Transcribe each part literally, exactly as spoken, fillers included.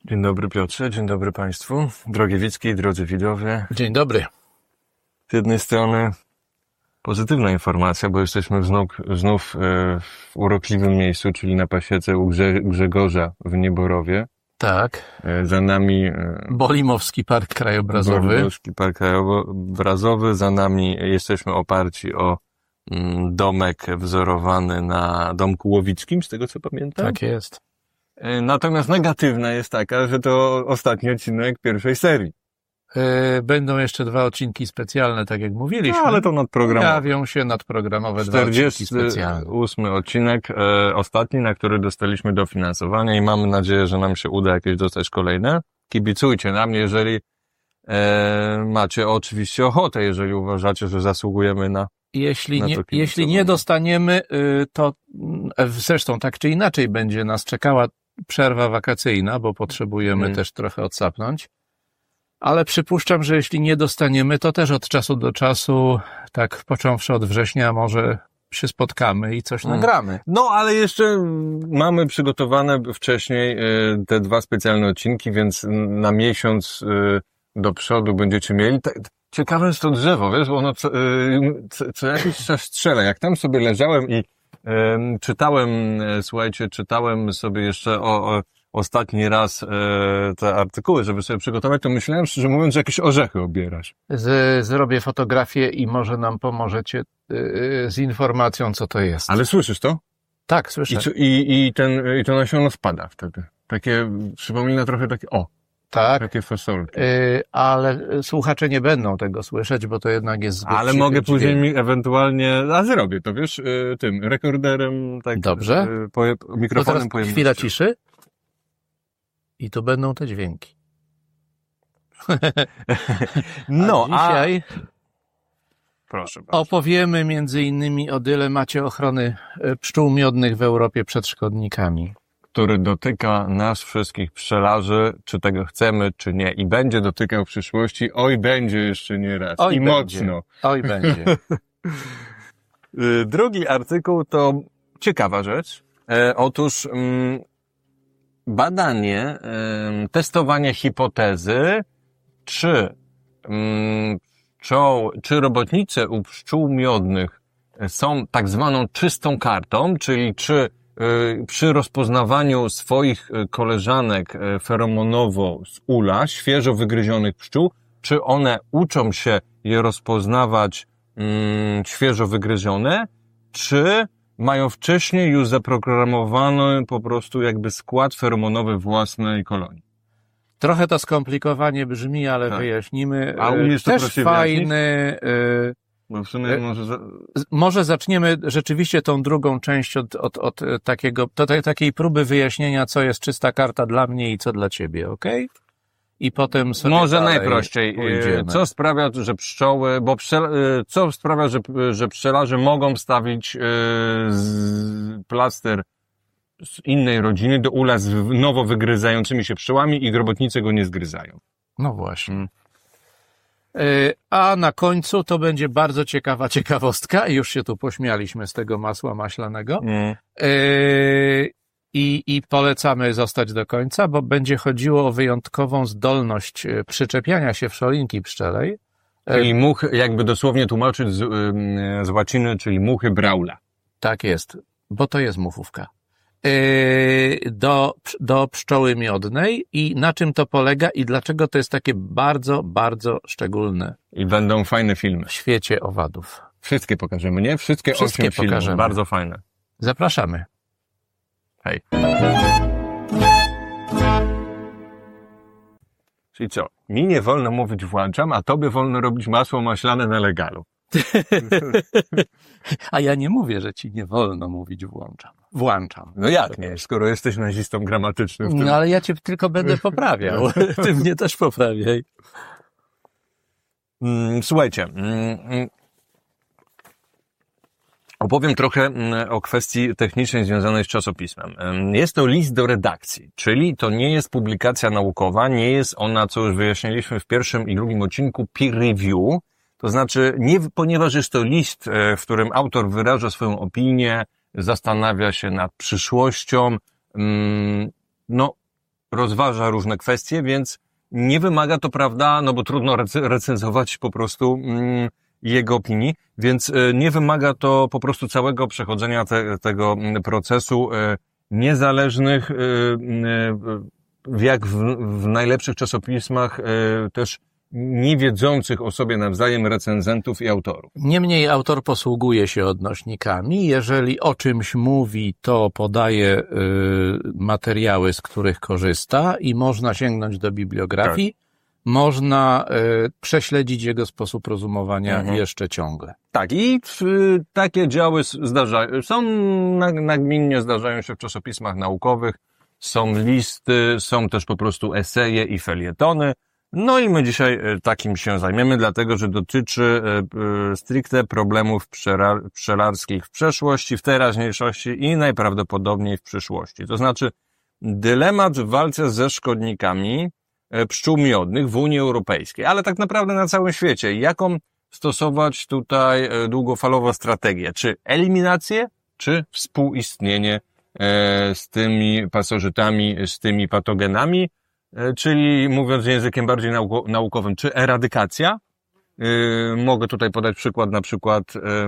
Dzień dobry Piotrze, dzień dobry Państwu, drogie widzki, drodzy widzowie. Dzień dobry. Z jednej strony pozytywna informacja, bo jesteśmy znów, znów w urokliwym miejscu, czyli na pasiece u Grze, Grzegorza w Nieborowie. Tak. Za nami Bolimowski Park Krajobrazowy. Bolimowski Park Krajobrazowy. Za nami jesteśmy oparci o domek wzorowany na domku łowickim, z tego co pamiętam. Tak jest. Natomiast negatywna jest taka, że to ostatni odcinek pierwszej serii. Będą jeszcze dwa odcinki specjalne, tak jak mówiliśmy. No, ale to nadprogramowe. Pojawią się nadprogramowe dwa odcinki specjalne. czterdziesty ósmy odcinek, e, ostatni, na który dostaliśmy dofinansowanie i mamy nadzieję, że nam się uda jakieś dostać kolejne. Kibicujcie nam, jeżeli e, macie oczywiście ochotę, jeżeli uważacie, że zasługujemy na Jeśli nie, jeśli nie dostaniemy, to zresztą tak czy inaczej będzie nas czekała przerwa wakacyjna, bo potrzebujemy hmm. też trochę odsapnąć. Ale przypuszczam, że jeśli nie dostaniemy, to też od czasu do czasu, tak począwszy od września, może się spotkamy i coś hmm. nagramy. No, ale jeszcze mamy przygotowane wcześniej te dwa specjalne odcinki, więc na miesiąc do przodu będziecie mieli. Ciekawe jest to drzewo, wiesz, bo ono co, co, co jakiś czas strzela. Jak tam sobie leżałem i e, czytałem, e, słuchajcie, czytałem sobie jeszcze o, o ostatni raz e, te artykuły, żeby sobie przygotować, to myślałem, szczerze mówiąc, że jakieś orzechy obierasz. Z, zrobię fotografię i może nam pomożecie e, z informacją, co to jest. Ale słyszysz to? Tak, słyszę. I, i, i, ten, i to nasiono spada wtedy. Takie, przypomina trochę takie, o. Tak, takie fasolki. Yy, ale słuchacze nie będą tego słyszeć, bo to jednak jest zbyt Ale mogę później mi ewentualnie, a zrobię to, wiesz, yy, tym rekorderem, tak. Dobrze. Yy, po, mikrofonem pojemnościowym. Chwila ciszy. I to będą te dźwięki. No, a dzisiaj a... Proszę bardzo. Opowiemy między innymi o dylemacie ochrony pszczół miodnych w Europie przed szkodnikami, który dotyka nas wszystkich pszczelarzy, czy tego chcemy, czy nie. I będzie dotykał w przyszłości. Oj, będzie jeszcze nie raz. Oj, I będzie. mocno. Oj, będzie. Drugi artykuł to ciekawa rzecz. E, otóż mm, badanie, e, testowanie hipotezy, czy, mm, pszczoł, czy robotnice u pszczół miodnych są tak zwaną czystą kartą, czyli czy przy rozpoznawaniu swoich koleżanek feromonowo z ula, świeżo wygryzionych pszczół, czy one uczą się je rozpoznawać mm, świeżo wygryzione, czy mają wcześniej już zaprogramowany po prostu jakby skład feromonowy własnej kolonii. Trochę to skomplikowanie brzmi, ale tak. wyjaśnimy. A umiesz to też fajny... Y Bo w sumie może... Za... może zaczniemy rzeczywiście tą drugą część od, od, od takiego, to, takiej próby wyjaśnienia, co jest czysta karta dla mnie i co dla ciebie, okej? Okay? I potem sobie może najprościej. Pójdziemy. Co sprawia, że pszczoły, bo pszczela, co sprawia, że, że pszczelarze mogą wstawić z plaster z innej rodziny do ula z nowo wygryzającymi się pszczołami i robotnicy go nie zgryzają? No właśnie. Hmm. A na końcu to będzie bardzo ciekawa ciekawostka. Już się tu pośmialiśmy z tego masła maślanego. Mm. I, I polecamy zostać do końca, bo będzie chodziło o wyjątkową zdolność przyczepiania się wszolinki pszczelej. Czyli muchy, jakby dosłownie tłumaczyć z, z łaciny, czyli muchy Braula. Tak jest, bo to jest muchówka. Do, do pszczoły miodnej i na czym to polega i dlaczego to jest takie bardzo, bardzo szczególne. I będą fajne filmy. W świecie owadów. Wszystkie pokażemy, nie? Wszystkie, Wszystkie osiem pokażemy. Filmów. Bardzo fajne. Zapraszamy. Hej. Czyli co? Mi nie wolno mówić włączam, a tobie wolno robić masło maślane na legalu. A ja nie mówię, że ci nie wolno mówić włączam. Włączam. No jak nie, skoro jesteś nazistą gramatycznym w tym. No ale ja cię tylko będę poprawiał. Ty mnie też poprawiaj. Słuchajcie, opowiem trochę o kwestii technicznej związanej z czasopismem. Jest to list do redakcji, czyli to nie jest publikacja naukowa, nie jest ona, co już wyjaśniliśmy w pierwszym i drugim odcinku, peer review. To znaczy, nie, ponieważ jest to list, w którym autor wyraża swoją opinię, zastanawia się nad przyszłością, no rozważa różne kwestie, więc nie wymaga to, prawda, no bo trudno recenzować po prostu mm, jego opinii, więc nie wymaga to po prostu całego przechodzenia te, tego procesu y, niezależnych, y, y, jak w, w najlepszych czasopismach, y, też niewiedzących o sobie nawzajem recenzentów i autorów. Niemniej autor posługuje się odnośnikami. Jeżeli o czymś mówi, to podaje y, materiały, z których korzysta i można sięgnąć do bibliografii. Tak. Można y, prześledzić jego sposób rozumowania mhm. jeszcze ciągle. Tak, i y, takie działy zdarzają, są nagminnie zdarzają się w czasopismach naukowych, są listy, są też po prostu eseje i felietony. No i my dzisiaj takim się zajmiemy, dlatego że dotyczy stricte problemów pszczelarskich w przeszłości, w teraźniejszości i najprawdopodobniej w przyszłości. To znaczy dylemat w walce ze szkodnikami pszczół miodnych w Unii Europejskiej, ale tak naprawdę na całym świecie. Jaką stosować tutaj długofalową strategię? Czy eliminację, czy współistnienie z tymi pasożytami, z tymi patogenami? Czyli mówiąc językiem bardziej naukowym, czy eradykacja? Yy, mogę tutaj podać przykład na przykład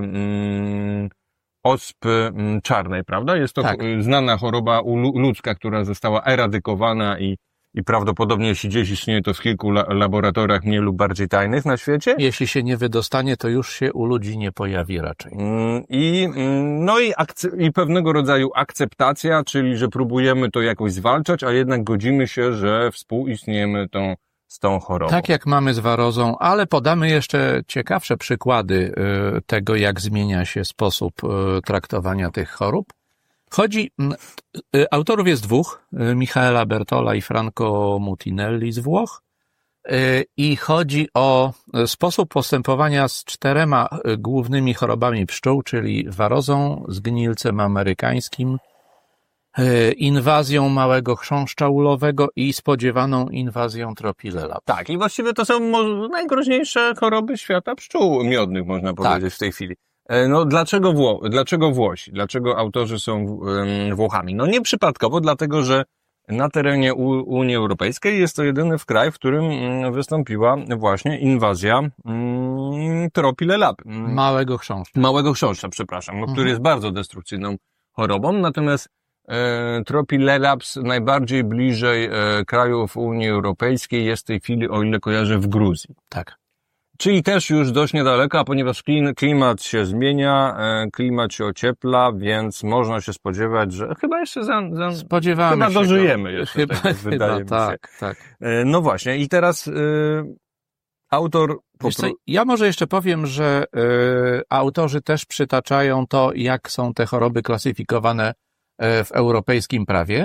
yy, ospy czarnej, prawda? Jest to tak. znana choroba ludzka, która została eradykowana i, i prawdopodobnie jeśli gdzieś istnieje to w kilku la- laboratoriach mniej lub bardziej tajnych na świecie. Jeśli się nie wydostanie, to już się u ludzi nie pojawi raczej. Yy, I, no i, akce- i pewnego rodzaju akceptacja, czyli że próbujemy to jakoś zwalczać, a jednak godzimy się, że współistniejemy tą, z tą chorobą. Tak jak mamy z warozą, ale podamy jeszcze ciekawsze przykłady yy, tego, jak zmienia się sposób yy, traktowania tych chorób. Chodzi, yy, autorów jest dwóch, yy, Michaela Bertola i Franco Mutinelli z Włoch. I chodzi o sposób postępowania z czterema głównymi chorobami pszczół, czyli warozą, zgnilcem amerykańskim, inwazją małego chrząszcza ulowego i spodziewaną inwazją Tropilelap. Tak, i właściwie to są najgroźniejsze choroby świata pszczół miodnych, można powiedzieć, tak. w tej chwili. No dlaczego, Wło- dlaczego Włosi? Dlaczego autorzy są Włochami? No nie przypadkowo, dlatego że na terenie Unii Europejskiej jest to jedyny kraj, w którym wystąpiła właśnie inwazja mm, Tropilelap. Małego chrząszcza. Małego chrząszcza, przepraszam, no, mhm. który jest bardzo destrukcyjną chorobą. Natomiast e, Tropilelaps najbardziej bliżej e, krajów Unii Europejskiej jest w tej chwili, o ile kojarzę, w Gruzji. Tak. Czyli też już dość niedaleko, a ponieważ klimat się zmienia, klimat się ociepla, więc można się spodziewać, że chyba jeszcze za, za Spodziewamy chyba się dożyjemy go. jeszcze chyba, tego, chyba, wydaje mi tak, się. Tak. No właśnie, i teraz y, autor... Wiesz co, ja może jeszcze powiem, że y, autorzy też przytaczają to, jak są te choroby klasyfikowane y, w europejskim prawie.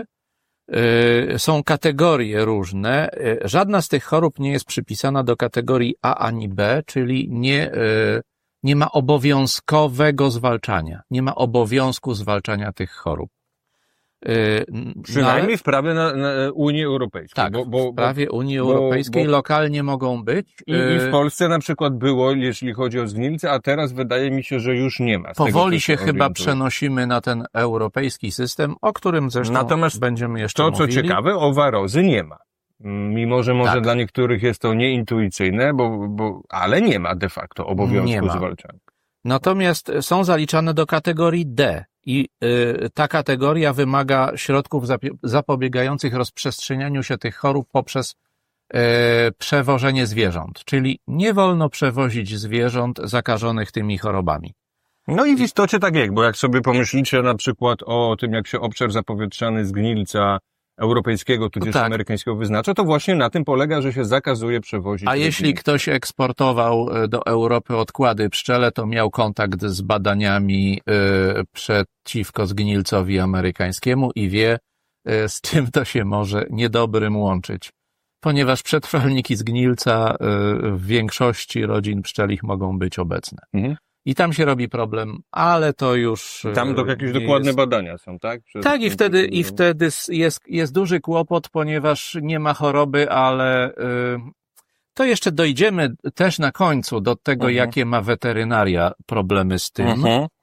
Są kategorie różne. Żadna z tych chorób nie jest przypisana do kategorii A ani B, czyli nie, nie ma obowiązkowego zwalczania. Nie ma obowiązku zwalczania tych chorób. Przynajmniej no, w prawie na, na Unii Europejskiej. Tak, bo, bo, w prawie Unii Europejskiej bo, bo, lokalnie mogą być. I, I w Polsce na przykład było, jeśli chodzi o zgnilce, a teraz wydaje mi się, że już nie ma. Powoli się chyba przenosimy na ten europejski system, o którym zresztą Natomiast będziemy jeszcze to, mówili. co ciekawe, o warozy nie ma. Mimo, że może tak. dla niektórych jest to nieintuicyjne, bo, bo, ale nie ma de facto obowiązku zwalczania. Natomiast są zaliczane do kategorii D. I y, ta kategoria wymaga środków zapobiegających rozprzestrzenianiu się tych chorób poprzez y, przewożenie zwierząt. Czyli nie wolno przewozić zwierząt zakażonych tymi chorobami. No i w istocie tak jak, bo jak sobie pomyślicie na przykład o tym, jak się obszar zapowietrzany zgnilca europejskiego, tudzież tak. amerykańskiego wyznacza, to właśnie na tym polega, że się zakazuje przewozić. A jeśli ktoś eksportował do Europy odkłady pszczele, to miał kontakt z badaniami y, przeciwko zgnilcowi amerykańskiemu i wie, y, z czym to się może niedobrym łączyć. Ponieważ przetrwalniki zgnilca y, w większości rodzin pszczelich mogą być obecne. Mhm. I tam się robi problem, ale to już... Tam to jakieś dokładne jest... badania są, tak? Przed... Tak, i wtedy, i wtedy jest, jest duży kłopot, ponieważ nie ma choroby, ale y, to jeszcze dojdziemy też na końcu do tego, uh-huh. jakie ma weterynaria problemy z tym. Uh-huh.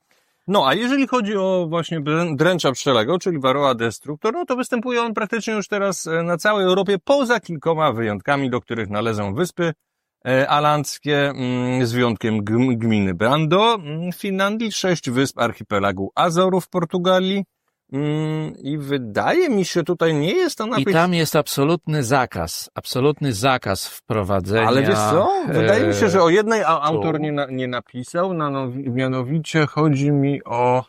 No, a jeżeli chodzi o właśnie dręcza pszczelego, czyli Varroa destructor, no to występuje on praktycznie już teraz na całej Europie, poza kilkoma wyjątkami, do których należą wyspy alandzkie, z wyjątkiem gminy Brando w Finlandii, sześć wysp archipelagu Azorów w Portugalii i wydaje mi się, tutaj nie jest to napis... I tam jest absolutny zakaz, absolutny zakaz wprowadzenia... Ale wiesz co? Wydaje mi się, że o jednej autor nie, na, nie napisał, mianowicie chodzi mi o...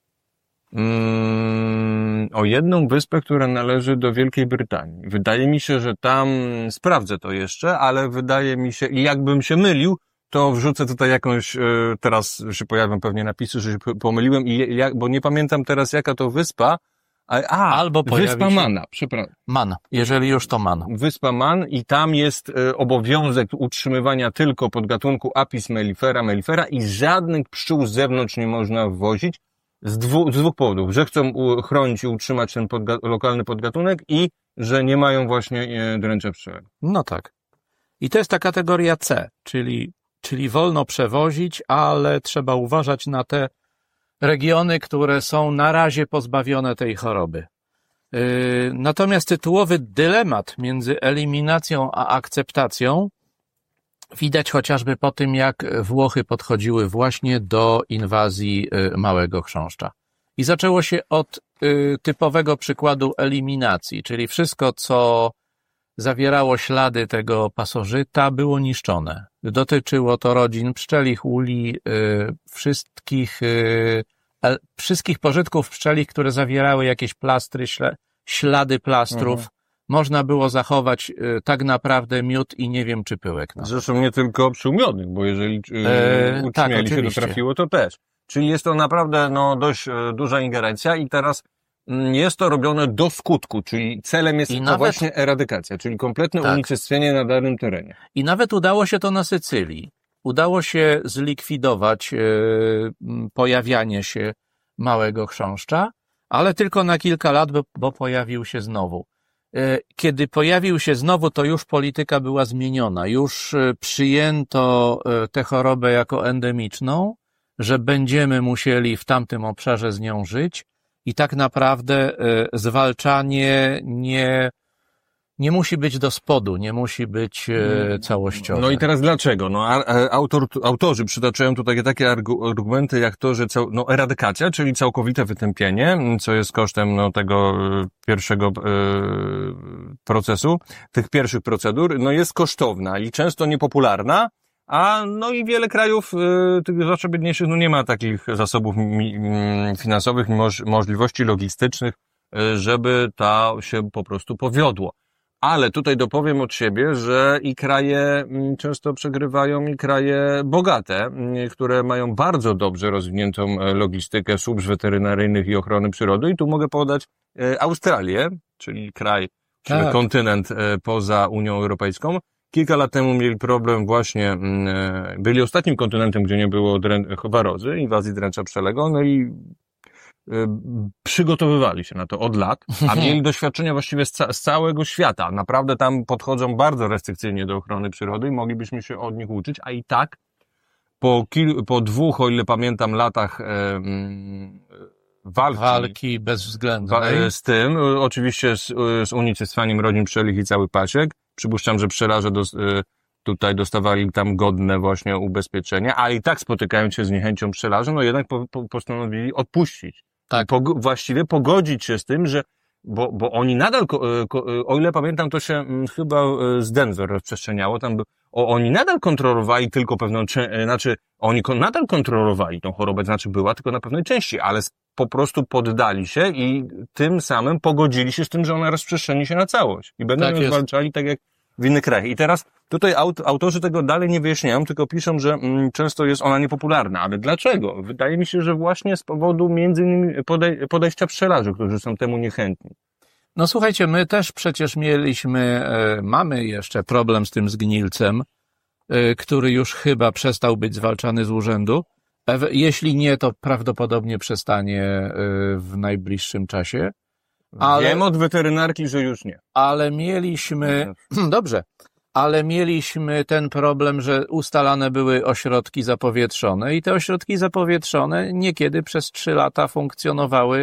Mm, o jedną wyspę, która należy do Wielkiej Brytanii. Wydaje mi się, że tam, sprawdzę to jeszcze, ale wydaje mi się, i jakbym się mylił, to wrzucę tutaj jakąś, teraz się pojawią pewnie napisy, że się pomyliłem, i jak, bo nie pamiętam teraz jaka to wyspa, a, a Albo Wyspa się... Mana, przepraszam. Man, jeżeli już to Man. Wyspa Man i tam jest obowiązek utrzymywania tylko podgatunku Apis mellifera, mellifera i żadnych pszczół z zewnątrz nie można wwozić. Z dwóch, z dwóch powodów, że chcą chronić i utrzymać ten podga lokalny podgatunek i że nie mają właśnie dręcza pszczelego. No tak. I to jest ta kategoria C, czyli, czyli wolno przewozić, ale trzeba uważać na te regiony, które są na razie pozbawione tej choroby. Yy, natomiast tytułowy dylemat między eliminacją a akceptacją widać chociażby po tym, jak Włochy podchodziły właśnie do inwazji małego chrząszcza. I zaczęło się od y, typowego przykładu eliminacji, czyli wszystko, co zawierało ślady tego pasożyta, było niszczone. Dotyczyło to rodzin pszczelich, uli, y, wszystkich, y, el, wszystkich pożytków pszczelich, które zawierały jakieś plastry, śla, ślady plastrów. Mhm. Można było zachować y, tak naprawdę miód i nie wiem, czy pyłek. No. Zresztą nie tylko pszczół miodnych, bo jeżeli y, e, uczmieli tak, się, to trafiło to też. Czyli jest to naprawdę no, dość y, duża ingerencja i teraz y, jest to robione do skutku, czyli celem jest to nawet... właśnie eradykacja, czyli kompletne tak. unicestwienie na danym terenie. I nawet udało się to na Sycylii. Udało się zlikwidować y, pojawianie się małego chrząszcza, ale tylko na kilka lat, bo, bo pojawił się znowu. Kiedy pojawił się znowu, to już polityka była zmieniona. Już przyjęto tę chorobę jako endemiczną, że będziemy musieli w tamtym obszarze z nią żyć i tak naprawdę zwalczanie nie, nie musi być do spodu, nie musi być całościowe. No i teraz dlaczego? No, autor, autorzy przytaczają tutaj takie argumenty jak to, że cał, no, eradykacja, czyli całkowite wytępienie, co jest kosztem no, tego pierwszego e, procesu, tych pierwszych procedur, no jest kosztowna i często niepopularna, a no i wiele krajów, e, tych zwłaszcza biedniejszych, no nie ma takich zasobów mi, mi, finansowych, moż, możliwości logistycznych, e, żeby to się po prostu powiodło. Ale tutaj dopowiem od siebie, że i kraje często przegrywają, i kraje bogate, które mają bardzo dobrze rozwiniętą logistykę służb weterynaryjnych i ochrony przyrody. I tu mogę podać Australię, czyli kraj, czyli tak. kontynent poza Unią Europejską. Kilka lat temu mieli problem właśnie, byli ostatnim kontynentem, gdzie nie było warozy, inwazji dręcza pszczelego, no i przygotowywali się na to od lat, a mieli doświadczenia właściwie z, ca z całego świata. Naprawdę tam podchodzą bardzo restrykcyjnie do ochrony przyrody i moglibyśmy się od nich uczyć, a i tak po, kil po dwóch, o ile pamiętam, latach e, walki, walki bezwzględnej z tym, oczywiście z, z unicestwianiem rodzin pszczelich i cały pasiek. Przypuszczam, że pszczelarze dos tutaj dostawali tam godne właśnie ubezpieczenia, ale i tak spotykając się z niechęcią pszczelarzy, no jednak po, po, postanowili odpuścić. Tak. Po, właściwie pogodzić się z tym, że bo, bo oni nadal, o ile pamiętam, to się chyba z Denver rozprzestrzeniało, tam o, oni nadal kontrolowali tylko pewną, znaczy oni nadal kontrolowali tą chorobę, znaczy była tylko na pewnej części, ale po prostu poddali się i tym samym pogodzili się z tym, że ona rozprzestrzeni się na całość i będą ją zwalczali tak jak w innych krajach. I teraz tutaj aut, autorzy tego dalej nie wyjaśniają, tylko piszą, że mm, często jest ona niepopularna. Ale dlaczego? Wydaje mi się, że właśnie z powodu między innymi podej podejścia pszczelarzy, którzy są temu niechętni. No słuchajcie, my też przecież mieliśmy, e, mamy jeszcze problem z tym zgnilcem, e, który już chyba przestał być zwalczany z urzędu. E, jeśli nie, to prawdopodobnie przestanie e, w najbliższym czasie. Ale, wiem od weterynarki, że już nie. Ale mieliśmy, dobrze, ale mieliśmy ten problem, że ustalane były ośrodki zapowietrzone i te ośrodki zapowietrzone niekiedy przez trzy lata funkcjonowały.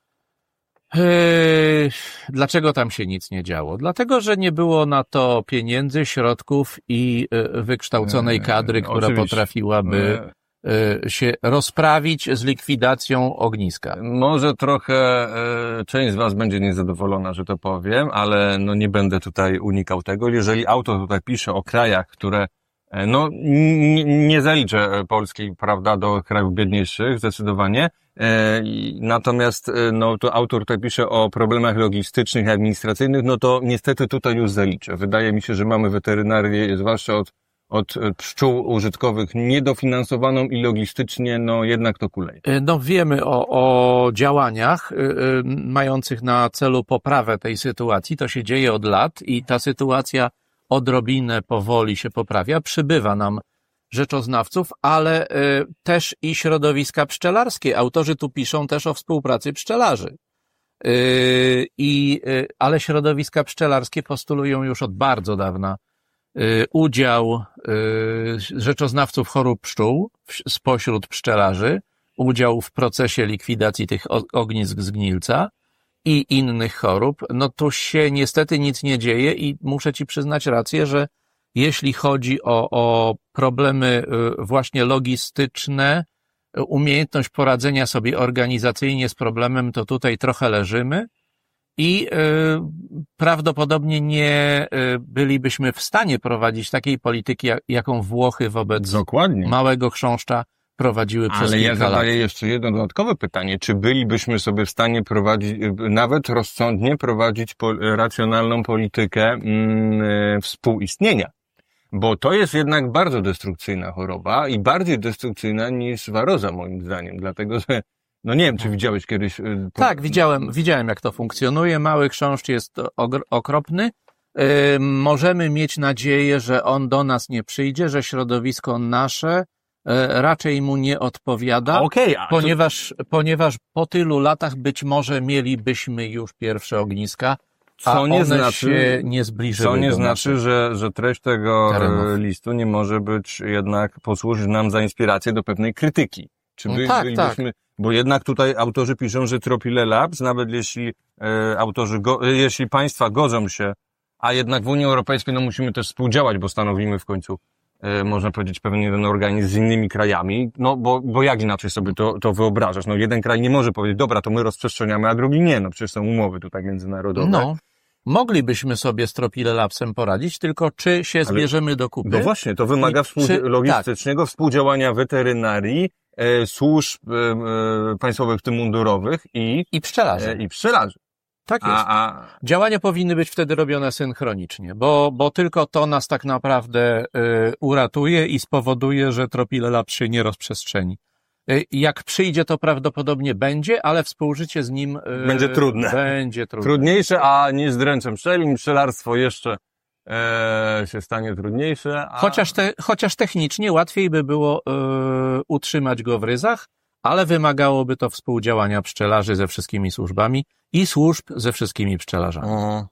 Yy, dlaczego tam się nic nie działo? Dlatego, że nie było na to pieniędzy, środków i wykształconej kadry, która Oczywiście. potrafiłaby się rozprawić z likwidacją ogniska. Może trochę część z was będzie niezadowolona, że to powiem, ale no nie będę tutaj unikał tego. Jeżeli autor tutaj pisze o krajach, które no nie, nie zaliczę Polski, prawda, do krajów biedniejszych, zdecydowanie. Natomiast no to autor tutaj pisze o problemach logistycznych i administracyjnych, no to niestety tutaj już zaliczę. Wydaje mi się, że mamy weterynarię, zwłaszcza od od pszczół użytkowych niedofinansowaną i logistycznie, no jednak to kuleje. No wiemy o, o działaniach y, y, mających na celu poprawę tej sytuacji. To się dzieje od lat i ta sytuacja odrobinę powoli się poprawia. Przybywa nam rzeczoznawców, ale y, też i środowiska pszczelarskie. Autorzy tu piszą też o współpracy pszczelarzy. Y, i, y, ale środowiska pszczelarskie postulują już od bardzo dawna udział rzeczoznawców chorób pszczół spośród pszczelarzy, udział w procesie likwidacji tych ognisk zgnilca i innych chorób. No tu się niestety nic nie dzieje i muszę ci przyznać rację, że jeśli chodzi o, o problemy właśnie logistyczne, umiejętność poradzenia sobie organizacyjnie z problemem, to tutaj trochę leżymy. I y, prawdopodobnie nie y, bylibyśmy w stanie prowadzić takiej polityki, jak, jaką Włochy wobec Dokładnie. małego chrząszcza prowadziły przez Ale kilka ja zadaję lat. jeszcze jedno dodatkowe pytanie. Czy bylibyśmy sobie w stanie prowadzić, nawet rozsądnie prowadzić po, racjonalną politykę mm, współistnienia? Bo to jest jednak bardzo destrukcyjna choroba i bardziej destrukcyjna niż waroza, moim zdaniem. Dlatego, że no nie wiem, czy widziałeś kiedyś... Tak, widziałem, widziałem jak to funkcjonuje. Mały chrząszcz jest okropny. Yy, możemy mieć nadzieję, że on do nas nie przyjdzie, że środowisko nasze yy, raczej mu nie odpowiada, okay, ponieważ, to... ponieważ po tylu latach być może mielibyśmy już pierwsze ogniska, a co nie one znaczy, się nie zbliżyły. Co nie do znaczy, że, że treść tego terenów. listu nie może być jednak posłużyć nam za inspirację do pewnej krytyki. Czy by, no tak, bylibyśmy... tak. Bo jednak tutaj autorzy piszą, że Tropile Labs, nawet jeśli e, autorzy, go, e, jeśli państwa godzą się, a jednak w Unii Europejskiej no musimy też współdziałać, bo stanowimy w końcu, e, można powiedzieć, pewien jeden organizm z innymi krajami, no bo, bo jak inaczej sobie to, to wyobrażasz? No jeden kraj nie może powiedzieć, dobra, to my rozprzestrzeniamy, a drugi nie, no przecież są umowy tutaj międzynarodowe. No, moglibyśmy sobie z Tropile Labsem poradzić, tylko czy się zbierzemy Ale, do kupy? No właśnie, to wymaga współ, czy, logistycznego tak. współdziałania weterynarii, E, służb e, e, państwowych, w tym mundurowych i, I pszczelarzy. E, i pszczelarzy. Tak jest. A, a... Działania powinny być wtedy robione synchronicznie, bo, bo tylko to nas tak naprawdę y, uratuje i spowoduje, że Tropile Labs się nie rozprzestrzeni. Y, jak przyjdzie, to prawdopodobnie będzie, ale współżycie z nim y, będzie trudne. Będzie trudne. Trudniejsze, a nie z dręczem pszczelim. Pszczelarstwo jeszcze e, się stanie trudniejsze. A... Chociaż, te, chociaż technicznie łatwiej by było y, utrzymać go w ryzach, ale wymagałoby to współdziałania pszczelarzy ze wszystkimi służbami i służb ze wszystkimi pszczelarzami. O.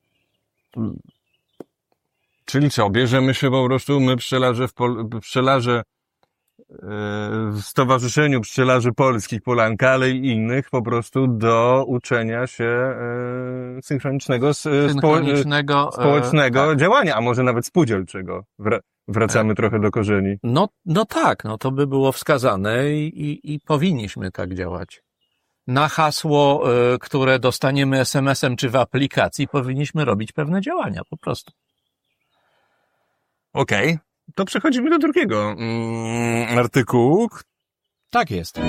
Czyli co, bierzemy się po prostu my pszczelarze w, Pol- pszczelarze w Stowarzyszeniu Pszczelarzy Polskich Polanka, ale i innych po prostu do uczenia się e, synchronicznego, synchronicznego spo, społecznego e, tak. działania, a może nawet spółdzielczego. Wr- wracamy e. trochę do korzeni. No, no tak, no to by było wskazane i, i, i powinniśmy tak działać. Na hasło, e, które dostaniemy es em esem czy w aplikacji, powinniśmy robić pewne działania, po prostu. Okej. Okay. To przechodzimy do drugiego mm, artykułu. Tak jest.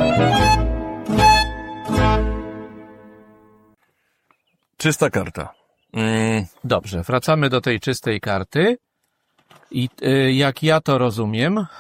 Czysta karta. Mm. Dobrze, wracamy do tej czystej karty. I y, jak ja to rozumiem, y,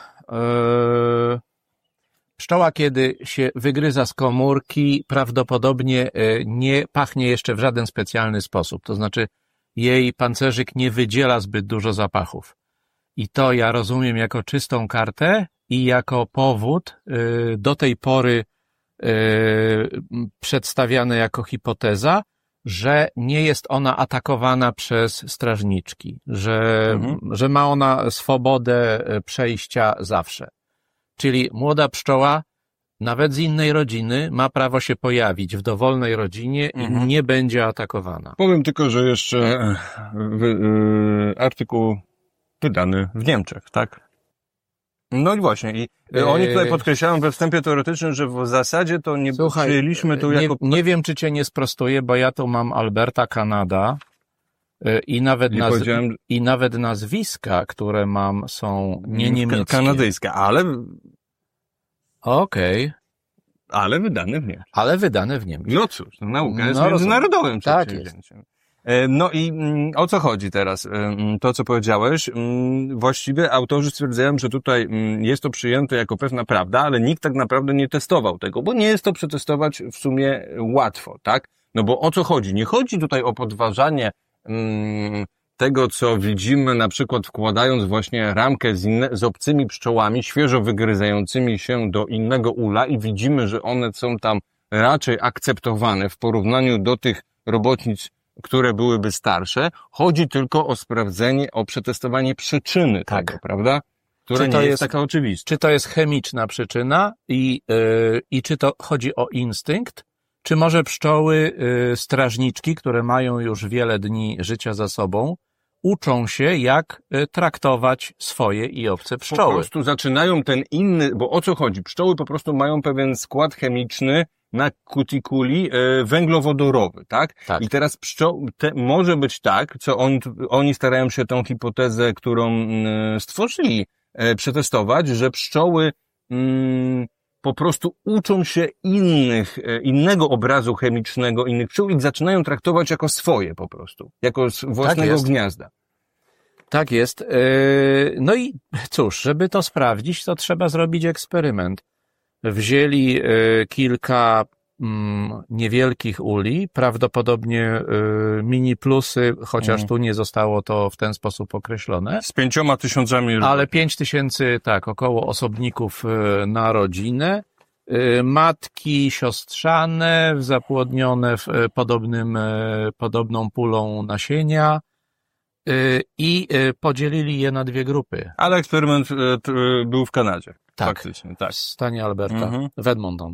pszczoła, kiedy się wygryza z komórki, prawdopodobnie y, nie pachnie jeszcze w żaden specjalny sposób. To znaczy, jej pancerzyk nie wydziela zbyt dużo zapachów. I to ja rozumiem jako czystą kartę i jako powód y, do tej pory y, przedstawiane jako hipoteza, że nie jest ona atakowana przez strażniczki, że, Mhm. że ma ona swobodę przejścia zawsze. Czyli młoda pszczoła, nawet z innej rodziny, ma prawo się pojawić w dowolnej rodzinie Mhm. i nie będzie atakowana. Powiem tylko, że jeszcze e, wy, e, artykuł wydany w Niemczech, tak? No i właśnie, i e, oni tutaj podkreślają we wstępie teoretycznym, że w zasadzie to nie Słuchaj, przyjęliśmy tu nie, jako... nie wiem, czy cię nie sprostuję, bo ja tu mam Alberta, Kanada y, i nawet, I naz... powiedziałem- i nawet nazwiska, które mam, są nie niemieckie. Kanadyjskie, ale, Okej, ale wydane w Niemczech. ale wydane w Niemczech. No cóż, no, nauka jest No, międzynarodowym tak przedsięwzięciem. E, No i mm, o co chodzi teraz? E, mm, To, co powiedziałeś, mm, właściwie autorzy stwierdzają, że tutaj mm, jest to przyjęte jako pewna prawda, ale nikt tak naprawdę nie testował tego, bo nie jest to przetestować w sumie łatwo, tak? No bo o co chodzi? Nie chodzi tutaj o podważanie mm, tego, co widzimy na przykład wkładając właśnie ramkę z, inne, z obcymi pszczołami, świeżo wygryzającymi się do innego ula i widzimy, że one są tam raczej akceptowane w porównaniu do tych robotnic, które byłyby starsze. Chodzi tylko o sprawdzenie, o przetestowanie przyczyny Tak. tego, prawda? Która Czy nie to jest, jest- taka oczywista. Czy to jest chemiczna przyczyna i, yy, i czy to chodzi o instynkt, czy może pszczoły yy, strażniczki, które mają już wiele dni życia za sobą, uczą się, jak y, traktować swoje i obce Po pszczoły. prostu zaczynają ten inny, bo o co chodzi? Pszczoły po prostu mają pewien skład chemiczny na kutikuli e, węglowodorowy, tak? Tak. I teraz pszczoł, te, może być tak, co oni, oni starają się tą hipotezę, którą mm, stworzyli, e, przetestować, że pszczoły mm, po prostu uczą się innych, e, innego obrazu chemicznego, innych pszczół i zaczynają traktować jako swoje po prostu, jako z własnego jest. gniazda. Tak jest. Yy, No i cóż, żeby to sprawdzić, to trzeba zrobić eksperyment. Wzięli yy, kilka mm, niewielkich uli, prawdopodobnie yy, mini plusy, chociaż Mhm. tu nie zostało to w ten sposób określone. Z pięcioma tysiącami Ale pięć tysięcy, tak, około osobników yy, na rodzinę. Yy, Matki siostrzane, zapłodnione w yy, podobnym, yy, podobną pulą nasienia. Yy, I yy, podzielili je na dwie grupy Ale eksperyment e, t, e, był w Kanadzie. Tak. Faktycznie, tak. w stanie Alberta, Mhm. w Edmonton.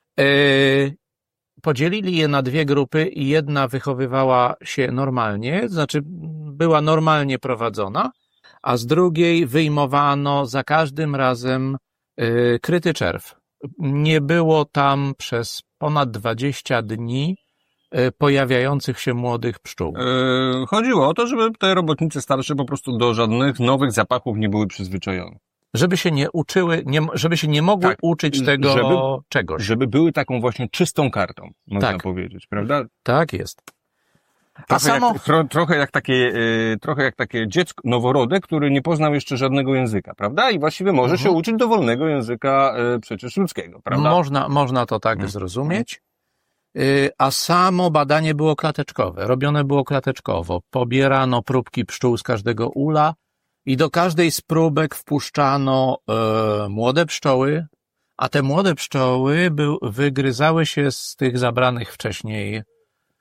Yy, Podzielili je na dwie grupy i jedna wychowywała się normalnie, znaczy była normalnie prowadzona, a z drugiej wyjmowano za każdym razem yy, kryty czerw. Nie było tam przez ponad dwadzieścia dni yy, pojawiających się młodych pszczół. E, chodziło o to, żeby te robotnice starsze po prostu do żadnych nowych zapachów nie były przyzwyczajone. Żeby się nie uczyły, nie, żeby się nie mogły Tak, uczyć tego żeby- czegoś. Żeby były taką właśnie czystą kartą, można Tak. powiedzieć, prawda? Tak jest. A Trochę, samo, jak, tro, trochę jak takie, e, trochę jak takie dziecko, noworodek, który nie poznał jeszcze żadnego języka, prawda? I właściwie może Mhm. się uczyć dowolnego języka e, przecież ludzkiego, prawda? można, można to tak Mhm. zrozumieć. Y, A samo badanie było klateczkowe. Robione było klateczkowo. Pobierano próbki pszczół z każdego ula i do każdej z próbek wpuszczano e, młode pszczoły, a te młode pszczoły był, wygryzały się z tych zabranych wcześniej e,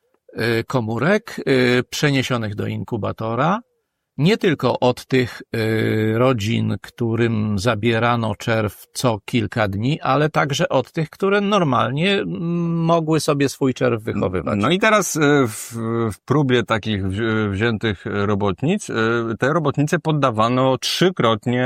komórek, e, przeniesionych do inkubatora. Nie tylko od tych y, rodzin, którym zabierano czerw co kilka dni, ale także od tych, które normalnie mm, mogły sobie swój czerw wychowywać. No i teraz e, w, w próbie takich wzi- wziętych robotnic, e, te robotnice poddawano trzykrotnie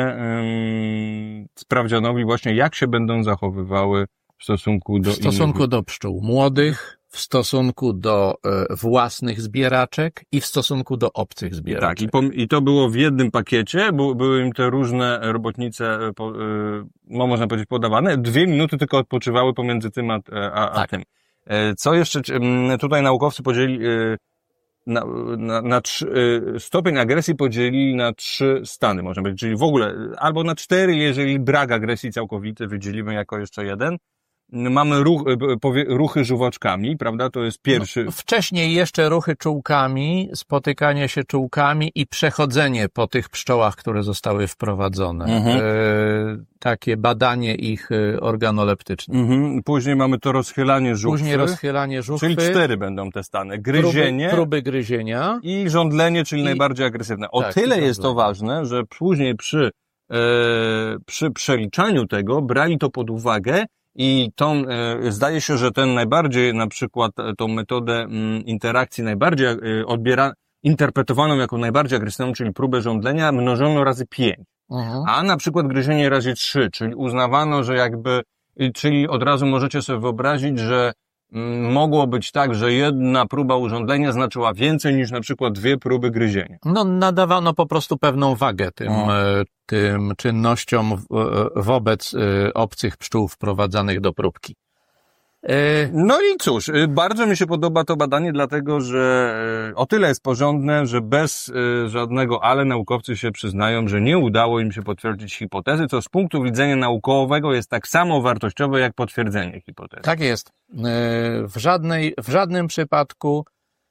em, sprawdzianowi właśnie, jak się będą zachowywały w stosunku do w stosunku innych. do pszczół młodych, w stosunku do e, własnych zbieraczek i w stosunku do obcych Tak, zbieraczek. i, pom- i to było w jednym pakiecie, bo były im te różne robotnice, e, po, e, no można powiedzieć, podawane. Dwie minuty tylko odpoczywały pomiędzy tym a, a, a Tak. tym. E, Co jeszcze czy, m, tutaj naukowcy podzielili, e, na, na, na trzy, e, stopień agresji podzielili na trzy stany, można powiedzieć, czyli w ogóle, albo na cztery, jeżeli brak agresji całkowity wydzielimy jako jeszcze jeden. mamy ruch, powie, ruchy żuwaczkami, prawda? To jest pierwszy. No, wcześniej jeszcze ruchy czułkami, spotykanie się czułkami i przechodzenie po tych pszczołach, które zostały wprowadzone. Mhm. E, takie badanie ich organoleptyczne. Mhm. Później mamy to rozchylanie żuchwy. Później rozchylanie żuchwy. Czyli cztery będą te stany. Gryzienie. Próby, próby gryzienia. I żądlenie, czyli I, najbardziej agresywne. O tak, tyle jest to ważne, że później przy, e, przy przeliczaniu tego brali to pod uwagę i tą, e, zdaje się, że ten najbardziej, na przykład tą metodę m, interakcji najbardziej e, odbiera, interpretowaną jako najbardziej agresywną, czyli próbę żądlenia, mnożono razy pięć. Mhm. A na przykład gryzienie razy trzy, czyli uznawano, że jakby, czyli od razu możecie sobie wyobrazić, że mogło być tak, że jedna próba urządlenia znaczyła więcej niż na przykład dwie próby gryzienia. No, nadawano po prostu pewną wagę tym, O. tym czynnościom wobec obcych pszczół wprowadzanych do próbki. No i cóż, bardzo mi się podoba to badanie, dlatego że o tyle jest porządne, że bez żadnego ale naukowcy się przyznają, że nie udało im się potwierdzić hipotezy, co z punktu widzenia naukowego jest tak samo wartościowe jak potwierdzenie hipotezy. Tak jest. W żadnej, w żadnym przypadku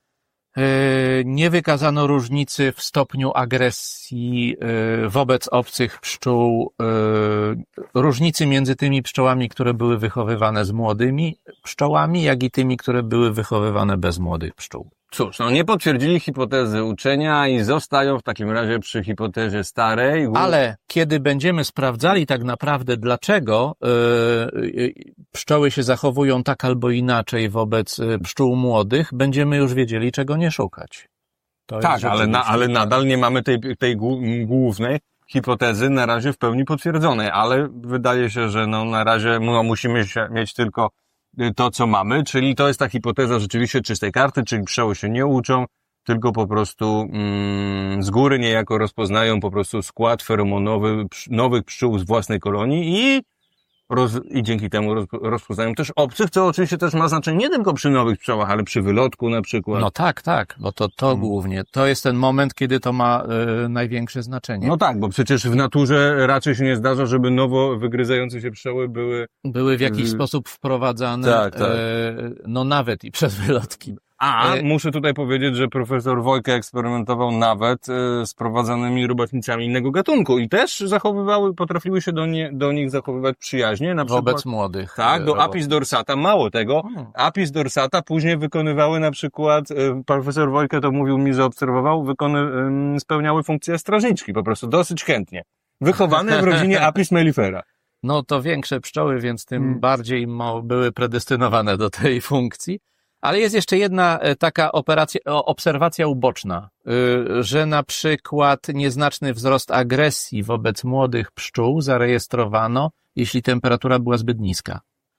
nie wykazano różnicy w stopniu agresji wobec obcych pszczół, różnicy między tymi pszczołami, które były wychowywane z młodymi pszczołami, jak i tymi, które były wychowywane bez młodych pszczół. Cóż, no nie potwierdzili hipotezy uczenia i zostają w takim razie przy hipotezie starej. Ale kiedy będziemy sprawdzali tak naprawdę, dlaczego yy, pszczoły się zachowują tak albo inaczej wobec pszczół młodych, będziemy już wiedzieli, czego nie szukać. To tak, ale, na, ale nadal nie mamy tej, tej głównej hipotezy na razie w pełni potwierdzonej, ale wydaje się, że no na razie no, musimy się mieć tylko to, co mamy, czyli to jest ta hipoteza rzeczywiście czystej karty, czyli pszczoły się nie uczą, tylko po prostu mm, z góry niejako rozpoznają po prostu skład feromonowy psz, nowych pszczół z własnej kolonii i, roz, i dzięki temu roz, rozpoznają też obcych, co oczywiście też ma znaczenie nie tylko przy nowych pszczołach, ale przy wylotku na przykład. No tak, tak, bo to, to hmm. głównie, to jest ten moment, kiedy to ma y, największe znaczenie. No tak, bo przecież w naturze raczej się nie zdarza, żeby nowo wygryzające się pszczoły były... Były w jakiś w... sposób wprowadzane, tak, tak. Y, no nawet i przez wylotki. A, muszę tutaj powiedzieć, że profesor Wojka eksperymentował nawet y, z prowadzonymi robotnicami innego gatunku i też zachowywały, potrafiły się do, nie, do nich zachowywać przyjaźnie. Na Wobec przykład, młodych. Tak, do Apis dorsata. Mało tego, hmm. Apis dorsata później wykonywały na przykład, y, profesor Wojka to mówił mi, że obserwował, wykony, y, spełniały funkcję strażniczki, po prostu dosyć chętnie. Wychowane w rodzinie Apis mellifera. No to większe pszczoły, więc tym hmm. bardziej były predestynowane do tej funkcji. Ale jest jeszcze jedna taka operacja, obserwacja uboczna, że na przykład nieznaczny wzrost agresji wobec młodych pszczół zarejestrowano, jeśli temperatura była zbyt niska.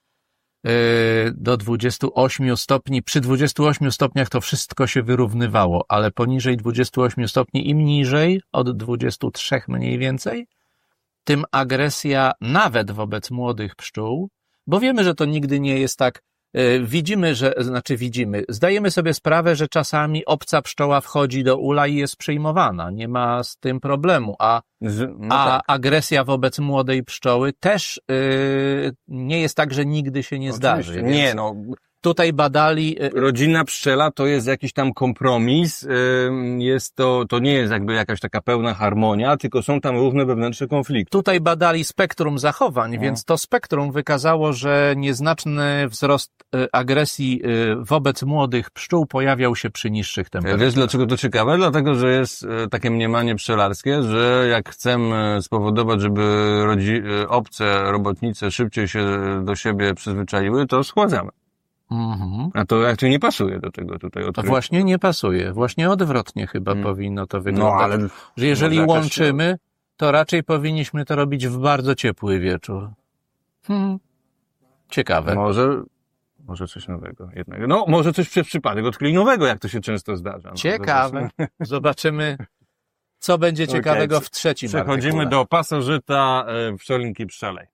Do dwudziestu ośmiu stopni, przy dwudziestu ośmiu stopniach to wszystko się wyrównywało, ale poniżej dwudziestu ośmiu stopni, im niżej, od dwudziestu trzech mniej więcej, tym agresja nawet wobec młodych pszczół, bo wiemy, że to nigdy nie jest tak. Widzimy, że, znaczy widzimy, zdajemy sobie sprawę, że czasami obca pszczoła wchodzi do ula i jest przyjmowana, nie ma z tym problemu, a, no a tak. agresja wobec młodej pszczoły też yy, nie jest tak, że nigdy się nie Oczywiście. zdarzy. Nie, no. Tutaj badali... Rodzina pszczela to jest jakiś tam kompromis, jest to, to nie jest jakby jakaś taka pełna harmonia, tylko są tam różne wewnętrzne konflikty. Tutaj badali spektrum zachowań, no. więc to spektrum wykazało, że nieznaczny wzrost agresji wobec młodych pszczół pojawiał się przy niższych temperaturach. Wiesz, dlaczego to ciekawe? Dlatego, że jest takie mniemanie pszczelarskie, że jak chcemy spowodować, żeby rodzi- obce robotnice szybciej się do siebie przyzwyczaiły, to schładzamy. Mhm. A to raczej nie pasuje do tego tutaj odkrycia. Właśnie nie pasuje. Właśnie odwrotnie chyba hmm. powinno to wyglądać. No, ale że jeżeli łączymy, się... to raczej powinniśmy to robić w bardzo ciepły wieczór. Hmm. Ciekawe. Może, może coś nowego jednego. No, może coś przez przypadek odkryli nowego, jak to się często zdarza. No, ciekawe. Zobaczymy, co będzie ciekawego okay. w trzecim Przechodzimy artykule. do pasożyta pszczolinki pszczelej.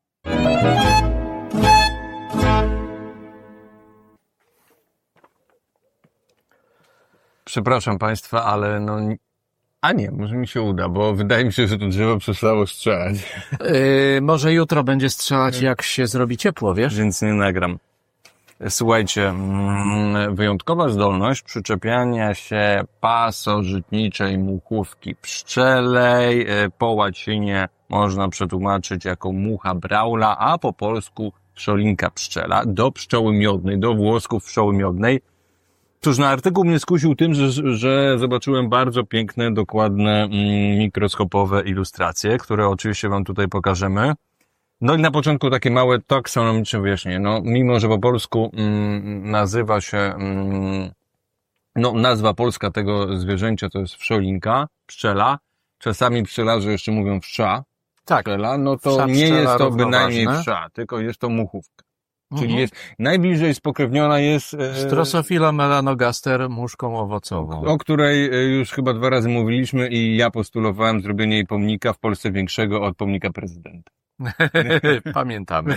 Przepraszam Państwa, ale no A nie, może mi się uda, bo wydaje mi się, że to drzewo przestało strzelać. Yy, może jutro będzie strzelać, jak się zrobi ciepło, wiesz? Więc nie nagram. Słuchajcie, wyjątkowa zdolność przyczepiania się pasożytniczej muchówki pszczelej, po łacinie można przetłumaczyć jako mucha braula, a po polsku pszolinka pszczela, do pszczoły miodnej, do włosków pszczoły miodnej. Cóż, na artykuł mnie skusił tym, że, że zobaczyłem bardzo piękne, dokładne, mikroskopowe ilustracje, które oczywiście wam tutaj pokażemy. No i na początku takie małe taksonomiczne wyjaśnienie. No, mimo że po polsku mm, nazywa się, mm, no, nazwa polska tego zwierzęcia to jest wszolinka, pszczela. Czasami pszczelarze jeszcze mówią wsza, tak. pszczela, no to Wsza, nie jest to bynajmniej ważne. wsza, tylko jest to muchówka. Mhm. Czyli jest, najbliżej spokrewniona jest... E, Strosophila melanogaster, muszką owocową. O której już chyba dwa razy mówiliśmy i ja postulowałem zrobienie jej pomnika w Polsce większego od pomnika prezydenta. Pamiętamy.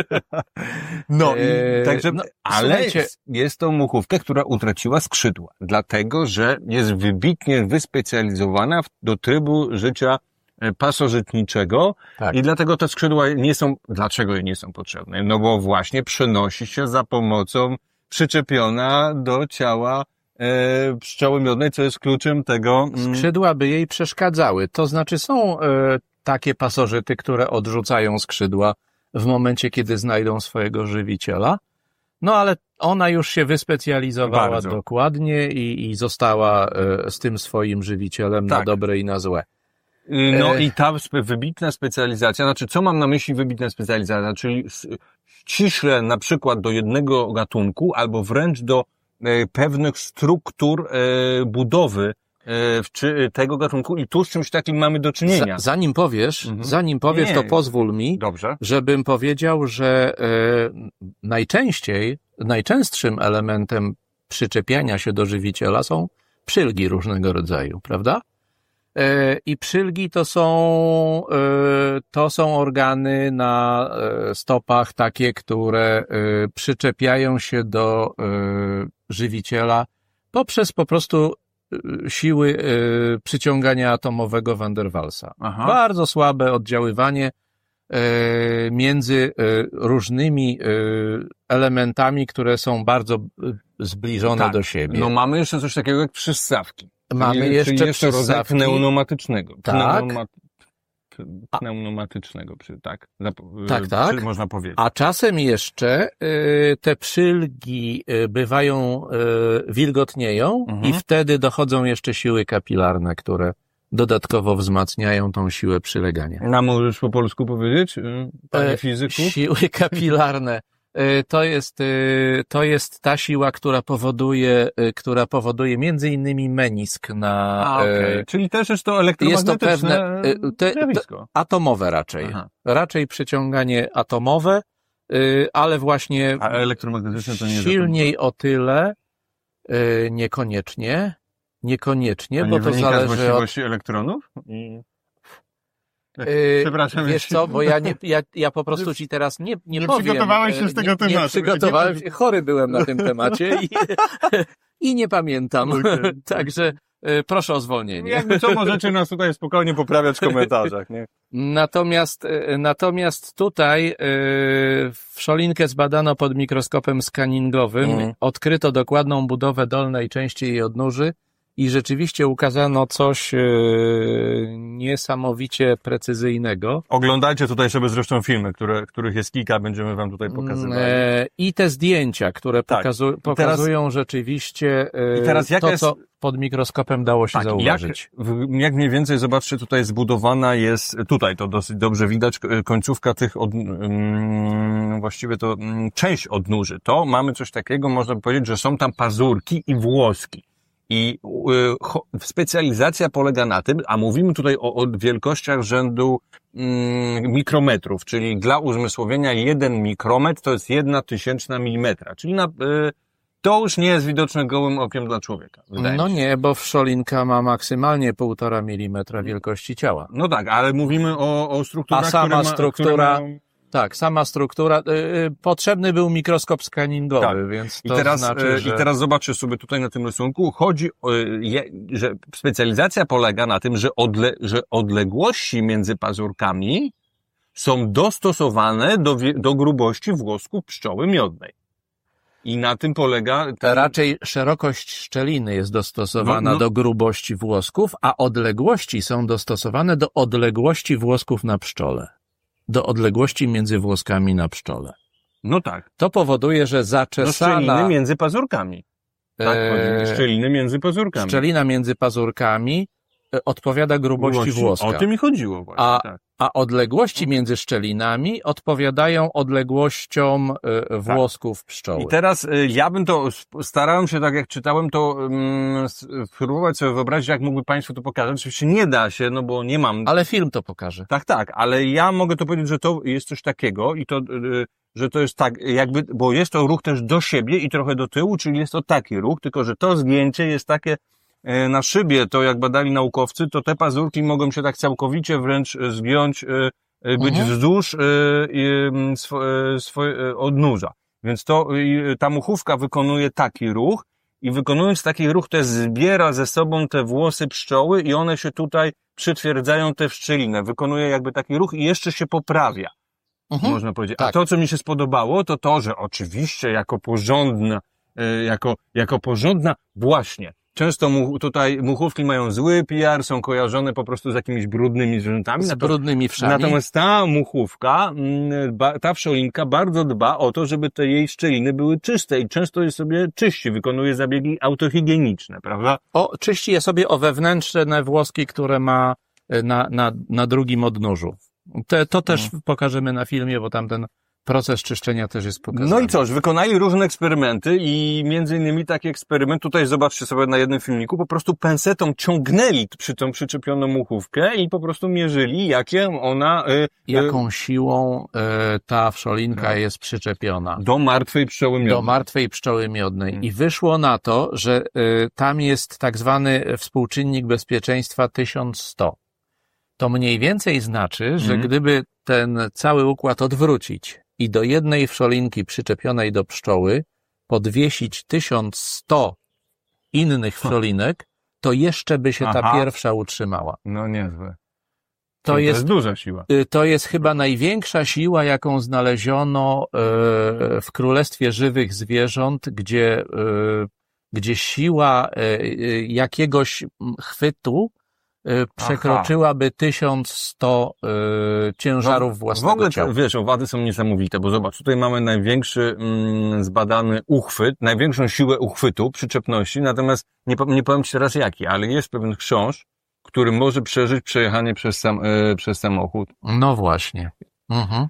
No, i, także, no, ale słuchajcie, jest to muchówka, która utraciła skrzydła, dlatego, że jest wybitnie wyspecjalizowana w, do trybu życia pasożytniczego tak. I dlatego te skrzydła nie są, dlaczego je nie są potrzebne? No bo właśnie przenosi się za pomocą przyczepiona do ciała e, pszczoły miodnej, co jest kluczem tego. Mm, skrzydła by jej przeszkadzały, to znaczy są e, takie pasożyty, które odrzucają skrzydła w momencie, kiedy znajdą swojego żywiciela. No ale ona już się wyspecjalizowała Bardzo. dokładnie i, i została e, z tym swoim żywicielem tak. na dobre i na złe. No e... i ta spe, wybitna specjalizacja, znaczy co mam na myśli wybitna specjalizacja? Czyli ściśle na przykład do jednego gatunku albo wręcz do e, pewnych struktur e, budowy e, czy, tego gatunku i tu z czymś takim mamy do czynienia. Z, zanim powiesz, mhm. zanim powiesz, nie. to pozwól mi, Dobrze. żebym powiedział, że e, najczęściej, najczęstszym elementem przyczepiania się do żywiciela są przylgi różnego rodzaju, prawda? E, I przylgi to są, e, to są organy na e, stopach takie, które e, przyczepiają się do e, żywiciela poprzez po prostu siły e, przyciągania atomowego Van der Waalsa. Aha. Bardzo słabe oddziaływanie e, między e, różnymi e, elementami, które są bardzo zbliżone tak. do siebie. No mamy jeszcze coś takiego jak przyssawki. Mamy czyli, jeszcze, czyli jeszcze rodzaj przyssawki. pneumatycznego. Tak. Pneuma, pneumatycznego, czy tak? Tak, tak. Czy można powiedzieć. A czasem jeszcze y, te przylgi y, bywają, y, wilgotnieją mhm. i wtedy dochodzą jeszcze siły kapilarne, które dodatkowo wzmacniają tą siłę przylegania. A możesz po polsku powiedzieć, panie fizyku? Siły kapilarne. To jest, to jest ta siła, która powoduje, która powoduje między innymi menisk na... A, okay. Czyli też jest to elektromagnetyczne jest to pewne, te, te, atomowe raczej. Aha. Raczej przyciąganie atomowe, ale właśnie A elektromagnetyczne to nie silniej o tyle niekoniecznie, niekoniecznie, to bo nie to zależy od właściwości elektronów? I... Przepraszam. Wiesz co, bo ja nie, ja, ja po prostu ci teraz nie, nie, nie powiem. Nie przygotowałeś się z tego nie, tematu. Nie przygotowałem się, chory byłem na tym temacie i, i nie pamiętam. Okay. Także y, proszę o zwolnienie. Jakby co, możecie nas tutaj spokojnie poprawiać w komentarzach, nie? Natomiast, y, natomiast tutaj y, wszolinkę zbadano pod mikroskopem skaningowym, mm. odkryto dokładną budowę dolnej części jej odnóży, i rzeczywiście ukazano coś e, niesamowicie precyzyjnego. Oglądajcie tutaj sobie zresztą filmy, które, których jest kilka, będziemy wam tutaj pokazywali. E, I te zdjęcia, które tak. pokazu, pokazują teraz, rzeczywiście e, i teraz to, jest, co pod mikroskopem dało się tak, zauważyć. Jak, jak mniej więcej, zobaczcie, tutaj zbudowana jest, tutaj to dosyć dobrze widać, końcówka tych, od, um, właściwie to um, część odnóży. To mamy coś takiego, można powiedzieć, że są tam pazurki i włoski. I y, specjalizacja polega na tym, a mówimy tutaj o, o wielkościach rzędu mm, mikrometrów, czyli dla uzmysłowienia jeden mikrometr to jest jedna tysięczna milimetra, czyli na, y, to już nie jest widoczne gołym okiem dla człowieka. No nie, bo wszolinka ma maksymalnie półtora milimetra wielkości ciała. No tak, ale mówimy o, o strukturach, a sama które ma, struktura, które Tak, sama struktura. Yy, potrzebny był mikroskop skaningowy, tak. Więc to I teraz, znaczy, że... I teraz zobaczcie sobie tutaj na tym rysunku, chodzi o, je, że specjalizacja polega na tym, że, odle, że odległości między pazurkami są dostosowane do, do grubości włosków pszczoły miodnej. I na tym polega... Ten... Raczej szerokość szczeliny jest dostosowana no, no... do grubości włosków, a odległości są dostosowane do odległości włosków na pszczole. Do odległości między włoskami na pszczole. No tak. To powoduje, że zaczesana... No szczeliny między pazurkami. Tak, e... szczeliny między pazurkami. Szczelina między pazurkami odpowiada grubości Grubości. włoska. O tym mi chodziło właśnie, a, tak. A odległości między szczelinami odpowiadają odległościom y, włosków tak. pszczoły. I teraz y, ja bym to, starałem się, tak jak czytałem, to y, spróbować sobie wyobrazić, jak mógłby Państwu to pokazać. Oczywiście nie da się, no bo nie mam... Ale film to pokaże. Tak, tak, ale ja mogę to powiedzieć, że to jest coś takiego i to... Y, że to jest tak, jakby, bo jest to ruch też do siebie i trochę do tyłu, czyli jest to taki ruch, tylko że to zgięcie jest takie na szybie, to jak badali naukowcy, to te pazurki mogą się tak całkowicie wręcz zgiąć, być mhm. wzdłuż swojego odnóża. Więc to ta muchówka wykonuje taki ruch i wykonując taki ruch też zbiera ze sobą te włosy pszczoły i one się tutaj przytwierdzają te w szczelinę. Wykonuje jakby taki ruch i jeszcze się poprawia. Mhm. Można powiedzieć. Tak. A to, co mi się spodobało, to to, że oczywiście jako porządna, jako, jako porządna właśnie. Często mu, tutaj muchówki mają zły P R, są kojarzone po prostu z jakimiś brudnymi zwierzętami. Z brudnymi wszami. Natomiast ta muchówka, ta wszolinka bardzo dba o to, żeby te jej szczeliny były czyste i często je sobie czyści, wykonuje zabiegi autohigieniczne, prawda? O, czyści je sobie o wewnętrzne włoski, które ma na, na, na drugim odnóżu. Te, to też hmm. pokażemy na filmie, bo tam ten proces czyszczenia też jest pokazany. No i cóż, wykonali różne eksperymenty i między innymi taki eksperyment, tutaj zobaczcie sobie na jednym filmiku, po prostu pensetą ciągnęli przy tą przyczepioną muchówkę i po prostu mierzyli, jakie ona... Y, Jaką siłą y, ta wszolinka no. jest przyczepiona. Do martwej pszczoły miodnej. Do martwej pszczoły miodnej. Hmm. I wyszło na to, że y, tam jest tak zwany współczynnik bezpieczeństwa tysiąc sto. To mniej więcej znaczy, że hmm. gdyby ten cały układ odwrócić i do jednej wszolinki przyczepionej do pszczoły podwiesić tysiąc sto innych wszolinek, to jeszcze by się Aha. ta pierwsza utrzymała. No niezłe. To, to jest, jest duża siła. To jest chyba największa siła, jaką znaleziono w Królestwie Żywych Zwierząt, gdzie, gdzie siła jakiegoś chwytu przekroczyłaby Aha. tysiąc sto y, ciężarów no, własnego w ogóle, ciała. Wiesz, owady są niesamowite, bo zobacz, tutaj mamy największy mm, zbadany uchwyt, największą siłę uchwytu, przyczepności, natomiast nie, nie powiem Ci teraz jaki, ale jest pewien chrząszcz, który może przeżyć przejechanie przez, sam, y, przez samochód. No właśnie. Mhm.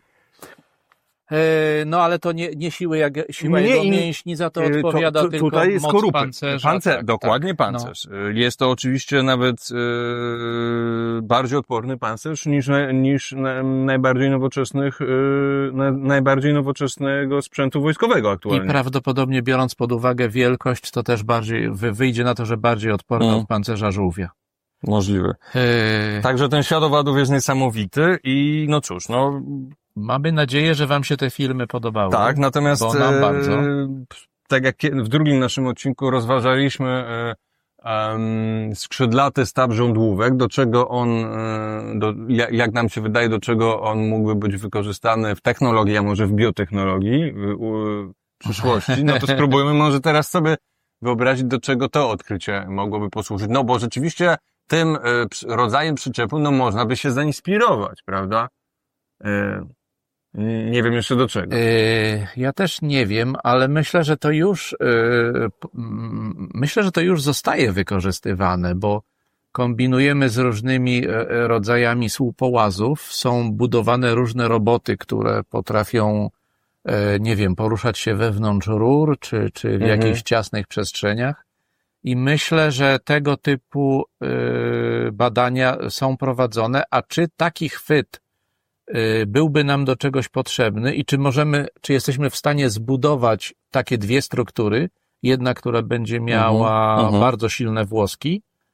No ale to nie, nie siły jak siła nie, jego mięśni za to odpowiada, to, to, tylko tutaj jest moc skorupy. pancerza. Pancer, tak, dokładnie tak, pancerz. No. Jest to oczywiście nawet yy, bardziej odporny pancerz niż, niż na, najbardziej nowoczesnych, yy, na, najbardziej nowoczesnego sprzętu wojskowego aktualnie. I prawdopodobnie biorąc pod uwagę wielkość, to też bardziej wyjdzie na to, że bardziej odporny hmm. od pancerza żółwia. Możliwe. Yy... Także ten świat owadów jest niesamowity i no cóż, no... Mamy nadzieję, że Wam się te filmy podobały. Tak, natomiast bo nam bardzo. E, tak jak w drugim naszym odcinku rozważaliśmy e, e, skrzydlaty staw żądłówek, do czego on, e, do, jak, jak nam się wydaje, do czego on mógłby być wykorzystany w technologii, a może w biotechnologii w, w przyszłości, no to spróbujmy może teraz sobie wyobrazić, do czego to odkrycie mogłoby posłużyć. No bo rzeczywiście tym e, rodzajem przyczepu, no można by się zainspirować, prawda? E, Nie wiem jeszcze do czego. Ja też nie wiem, ale myślę, że to już myślę, że to już zostaje wykorzystywane, bo kombinujemy z różnymi rodzajami słupołazów. Są budowane różne roboty, które potrafią, nie wiem, poruszać się wewnątrz rur, czy, czy w mhm. jakichś ciasnych przestrzeniach. I myślę, że tego typu badania są prowadzone, a czy taki chwyt byłby nam do czegoś potrzebny i czy możemy, czy jesteśmy w stanie zbudować takie dwie struktury, jedna, która będzie miała uh-huh, uh-huh. bardzo silne włoski,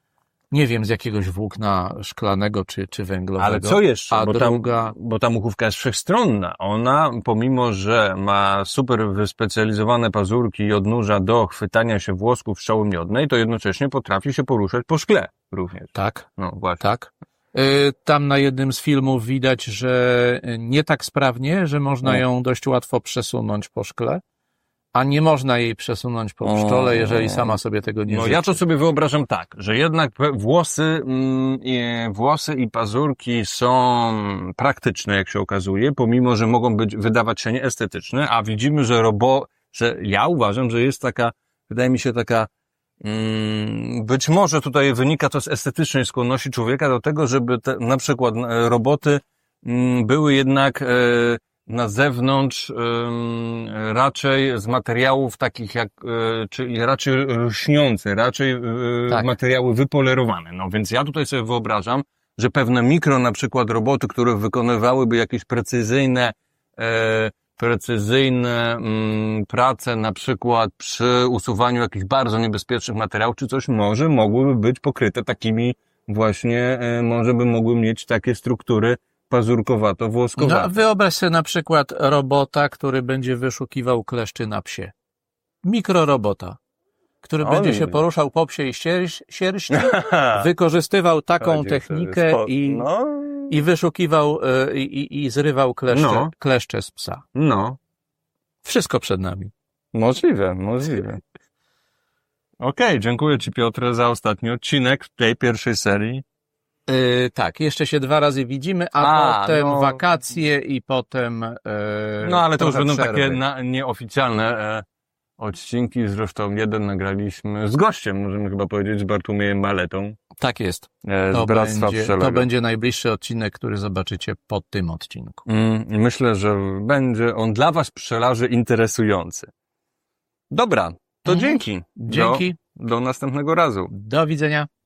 nie wiem, z jakiegoś włókna szklanego czy, czy węglowego. Ale co jeszcze? A bo, druga... tam, bo ta muchówka jest wszechstronna. Ona, pomimo że ma super wyspecjalizowane pazurki i odnóża do chwytania się włosków pszczoły miodnej, to jednocześnie potrafi się poruszać po szkle również. Tak. No właśnie. Tak. Tam na jednym z filmów widać, że nie tak sprawnie, że można No. ją dość łatwo przesunąć po szkle, a nie można jej przesunąć po pszczole, jeżeli sama sobie tego nie No życzy. ja to sobie wyobrażam tak, że jednak włosy, mm, i, włosy i pazurki są praktyczne, jak się okazuje, pomimo że mogą być, wydawać się nieestetyczne, a widzimy, że robo, że ja uważam, że jest taka, wydaje mi się taka, mm, być może tutaj wynika to z estetycznej skłonności człowieka do tego, żeby te, na przykład roboty mm, były jednak e, na zewnątrz um, raczej z materiałów takich jak, e, czyli raczej lśniące, raczej e, Tak. materiały wypolerowane. No więc ja tutaj sobie wyobrażam, że pewne mikro na przykład roboty, które wykonywałyby jakieś precyzyjne, e, precyzyjne mm, prace na przykład przy usuwaniu jakichś bardzo niebezpiecznych materiałów czy coś, może mogłyby być pokryte takimi właśnie, e, może by mogły mieć takie struktury pazurkowato-włoskowate. No, wyobraź sobie na przykład robota, który będzie wyszukiwał kleszczy na psie. Mikrorobota, który Oj. będzie się poruszał po psiej sierś, sierści, wykorzystywał taką Chodzi technikę spo... i, no. i wyszukiwał y, i, i zrywał kleszcze, No. kleszcze z psa. no, Wszystko przed nami. możliwe, możliwe. Okej, okay, dziękuję Ci Piotrze za ostatni odcinek tej pierwszej serii. Yy, tak, jeszcze się dwa razy widzimy, a, A, potem no. wakacje i potem yy, No ale to już trochę będą przerwy. takie na, nieoficjalne e, odcinki, zresztą jeden nagraliśmy z gościem, możemy chyba powiedzieć, z Bartłomiejem Maletą Tak jest. e, To z Bractwa będzie, Pszczelego. to będzie najbliższy odcinek, który zobaczycie pod tym odcinku. Mm, myślę, że będzie on dla Was, pszczelarzy, interesujący. Dobra, to Mhm. dzięki. Dzięki. Do, do następnego razu. Do widzenia.